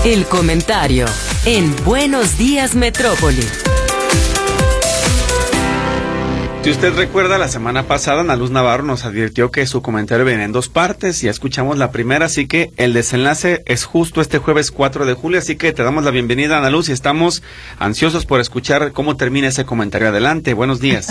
El comentario en Buenos Días Metrópoli. Si usted recuerda, la semana pasada Ana Luz Navarro nos advirtió que su comentario viene en dos partes. Ya escuchamos la primera, así que el desenlace es justo este jueves 4 de julio. Así que te damos la bienvenida, Ana Luz, y estamos ansiosos por escuchar cómo termina ese comentario. Adelante, buenos días.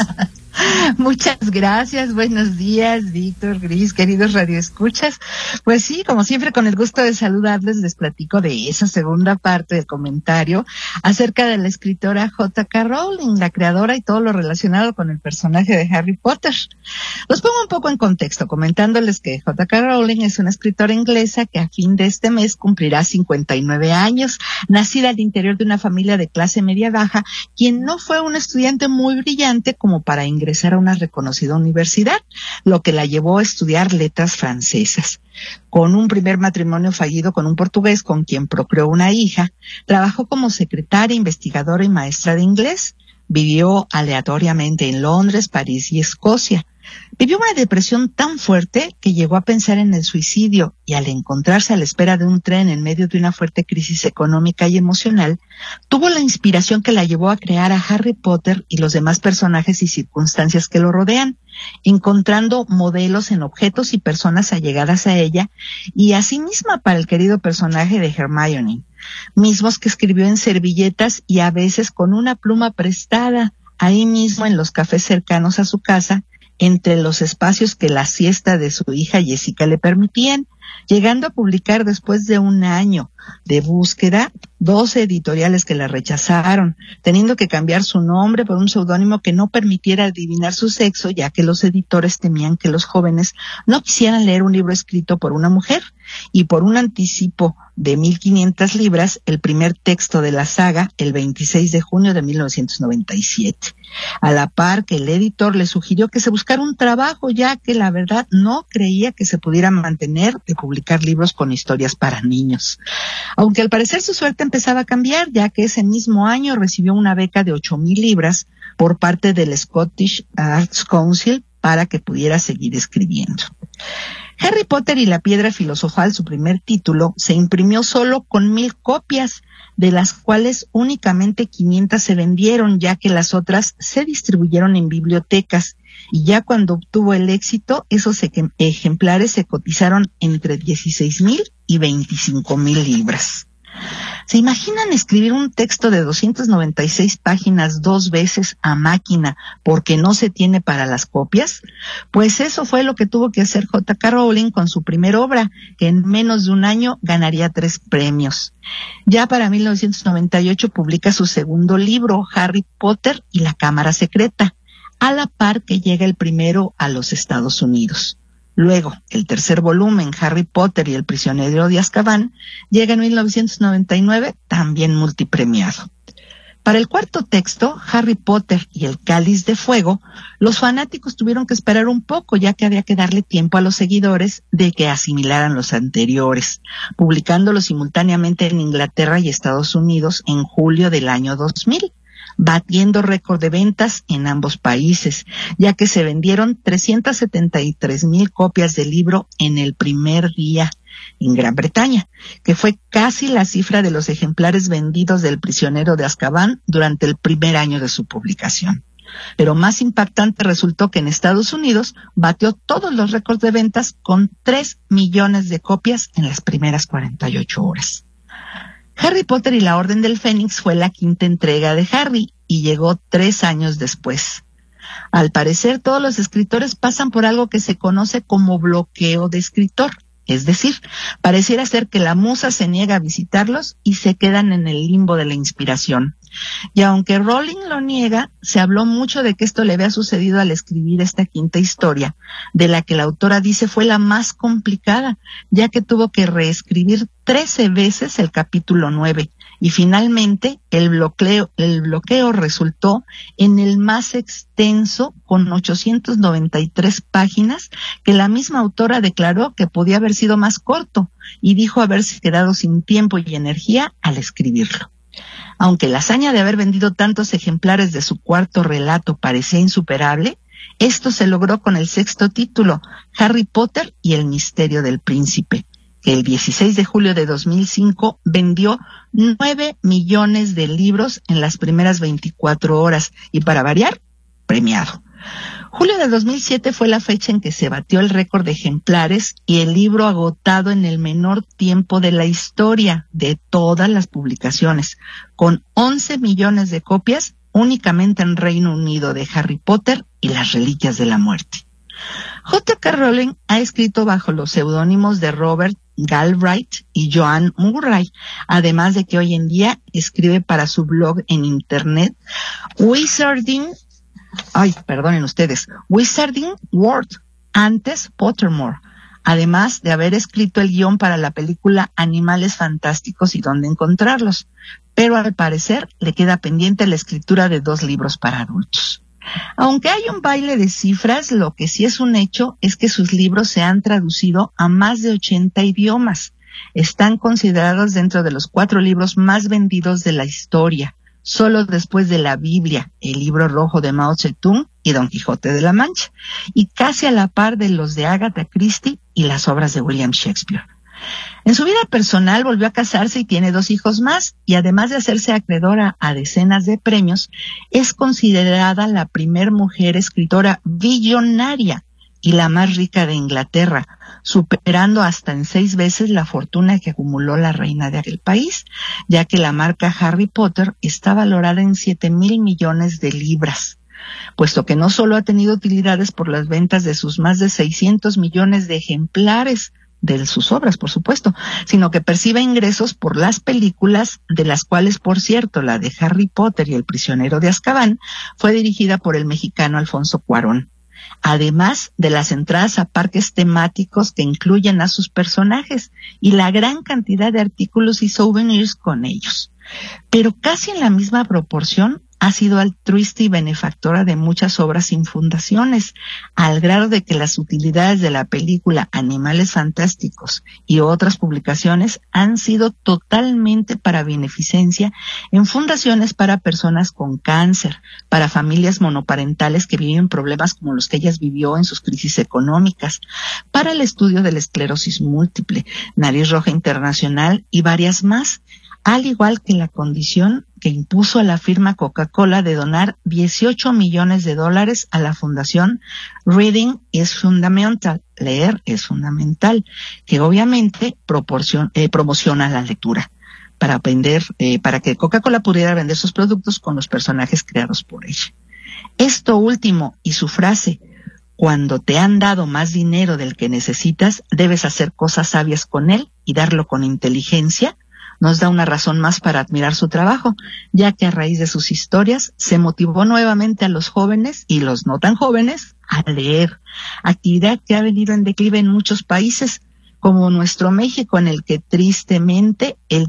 Muchas gracias, buenos días, Víctor, Gris, queridos radioescuchas. Pues sí, como siempre, con el gusto de saludarles, les platico de esa segunda parte del comentario acerca de la escritora J.K. Rowling, la creadora y todo lo relacionado con el personaje de Harry Potter. Los pongo un poco en contexto, comentándoles que J.K. Rowling es una escritora inglesa que a fin de este mes cumplirá 59 años, nacida al interior de una familia de clase media-baja, quien no fue una estudiante muy brillante como para ingresar a una reconocida universidad, lo que la llevó a estudiar letras francesas. Con un primer matrimonio fallido con un portugués con quien procreó una hija, trabajó como secretaria, investigadora y maestra de inglés. Vivió aleatoriamente en Londres, París y Escocia. Vivió una depresión tan fuerte que llegó a pensar en el suicidio y al encontrarse a la espera de un tren en medio de una fuerte crisis económica y emocional, tuvo la inspiración que la llevó a crear a Harry Potter y los demás personajes y circunstancias que lo rodean, encontrando modelos en objetos y personas allegadas a ella y a sí misma para el querido personaje de Hermione, mismos que escribió en servilletas y a veces con una pluma prestada, ahí mismo en los cafés cercanos a su casa, entre los espacios que la siesta de su hija Jessica le permitían, llegando a publicar después de un año de búsqueda 12 editoriales que la rechazaron, teniendo que cambiar su nombre por un seudónimo que no permitiera adivinar su sexo, ya que los editores temían que los jóvenes no quisieran leer un libro escrito por una mujer, y por un anticipo de 1,500 libras, el primer texto de la saga, el 26 de junio de 1997. A la par que el editor le sugirió que se buscara un trabajo, ya que la verdad no creía que se pudiera mantener de publicar libros con historias para niños. Aunque al parecer su suerte empezaba a cambiar, ya que ese mismo año recibió una beca de 8,000 libras por parte del Scottish Arts Council para que pudiera seguir escribiendo. Harry Potter y la Piedra Filosofal, su primer título, se imprimió solo con 1,000 copias, de las cuales únicamente 500 se vendieron, ya que las otras se distribuyeron en bibliotecas. Y ya cuando obtuvo el éxito, esos ejemplares se cotizaron entre 16,000 y 25,000 libras. ¿Se imaginan escribir un texto de 296 páginas 2 veces a máquina porque no se tiene para las copias? Pues eso fue lo que tuvo que hacer J.K. Rowling con su primera obra, que en menos de un año ganaría 3 premios. Ya para 1998 publica su segundo libro, Harry Potter y la Cámara Secreta, a la par que llega el primero a los Estados Unidos. Luego, el tercer volumen, Harry Potter y el prisionero de Azkaban, llega en 1999, también multipremiado. Para el cuarto texto, Harry Potter y el Cáliz de Fuego, los fanáticos tuvieron que esperar un poco, ya que había que darle tiempo a los seguidores de que asimilaran los anteriores, publicándolos simultáneamente en Inglaterra y Estados Unidos en julio del año 2000. Batiendo récord de ventas en ambos países, ya que se vendieron 373,000 copias del libro en el primer día en Gran Bretaña, que fue casi la cifra de los ejemplares vendidos del prisionero de Azkaban durante el primer año de su publicación. Pero más impactante resultó que en Estados Unidos batió todos los récords de ventas con 3 millones de copias en las primeras 48 horas. Harry Potter y la Orden del Fénix fue la quinta entrega de Harry y llegó 3 años después. Al parecer, todos los escritores pasan por algo que se conoce como bloqueo de escritor. Es decir, pareciera ser que la musa se niega a visitarlos y se quedan en el limbo de la inspiración. Y aunque Rowling lo niega, se habló mucho de que esto le había sucedido al escribir esta quinta historia, de la que la autora dice fue la más complicada, ya que tuvo que reescribir 13 veces el capítulo 9, y finalmente el bloqueo resultó en el más extenso, con 893 páginas, que la misma autora declaró que podía haber sido más corto, y dijo haberse quedado sin tiempo y energía al escribirlo. Aunque la hazaña de haber vendido tantos ejemplares de su cuarto relato parecía insuperable, esto se logró con el sexto título, Harry Potter y el misterio del príncipe, que el 16 de julio de 2005 vendió 9 millones de libros en las primeras 24 horas y, para variar, premiado. Julio de 2007 fue la fecha en que se batió el récord de ejemplares y el libro agotado en el menor tiempo de la historia de todas las publicaciones, con 11 millones de copias únicamente en Reino Unido, de Harry Potter y las Reliquias de la Muerte. J.K. Rowling ha escrito bajo los seudónimos de Robert Galbraith y Joanne Murray, además de que hoy en día escribe para su blog en internet Wizarding World, antes Pottermore, además de haber escrito el guión para la película Animales Fantásticos y dónde encontrarlos, pero al parecer le queda pendiente la escritura de 2 libros para adultos. Aunque hay un baile de cifras, lo que sí es un hecho es que sus libros se han traducido a más de 80 idiomas. Están considerados dentro de los 4 libros más vendidos de la historia, solo después de la Biblia, el libro rojo de Mao Zedong y Don Quijote de la Mancha, y casi a la par de los de Agatha Christie y las obras de William Shakespeare. En su vida personal volvió a casarse y tiene 2 hijos más, y además de hacerse acreedora a decenas de premios, es considerada la primer mujer escritora billonaria y la más rica de Inglaterra, superando hasta en 6 veces la fortuna que acumuló la reina de aquel país, ya que la marca Harry Potter está valorada en 7,000 millones de libras, puesto que no solo ha tenido utilidades por las ventas de sus más de 600 millones de ejemplares de sus obras, por supuesto, sino que percibe ingresos por las películas, de las cuales, por cierto, la de Harry Potter y el prisionero de Azkaban fue dirigida por el mexicano Alfonso Cuarón, además de las entradas a parques temáticos que incluyen a sus personajes y la gran cantidad de artículos y souvenirs con ellos. Pero casi en la misma proporción ha sido altruista y benefactora de muchas obras sin fundaciones, al grado de que las utilidades de la película Animales Fantásticos y otras publicaciones han sido totalmente para beneficencia en fundaciones para personas con cáncer, para familias monoparentales que viven problemas como los que ellas vivió en sus crisis económicas, para el estudio de la esclerosis múltiple, Nariz Roja Internacional y varias más, al igual que la condición que impuso a la firma Coca-Cola de donar $18 millones a la fundación Reading is Fundamental, leer es fundamental, que obviamente promociona la lectura, para aprender, para que Coca-Cola pudiera vender sus productos con los personajes creados por ella. Esto último y su frase, cuando te han dado más dinero del que necesitas, debes hacer cosas sabias con él y darlo con inteligencia, nos da una razón más para admirar su trabajo, ya que a raíz de sus historias se motivó nuevamente a los jóvenes y los no tan jóvenes a leer, actividad que ha venido en declive en muchos países, como nuestro México, en el que tristemente el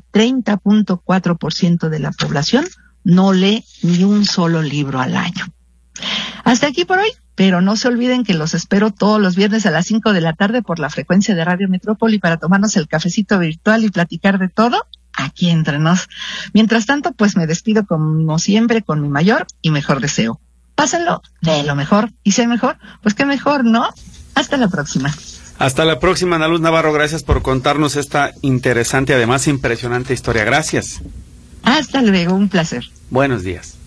30.4% de la población no lee ni un solo libro al año. Hasta aquí por hoy, pero no se olviden que los espero todos los viernes a las 5 de la tarde por la frecuencia de Radio Metrópoli para tomarnos el cafecito virtual y platicar de todo aquí entre nos. Mientras tanto, pues me despido como siempre con mi mayor y mejor deseo. Pásenlo de lo mejor, y si hay mejor, pues qué mejor, ¿no? Hasta la próxima. Hasta la próxima, Ana Luz Navarro. Gracias por contarnos esta interesante, además impresionante historia. Gracias. Hasta luego, un placer. Buenos días.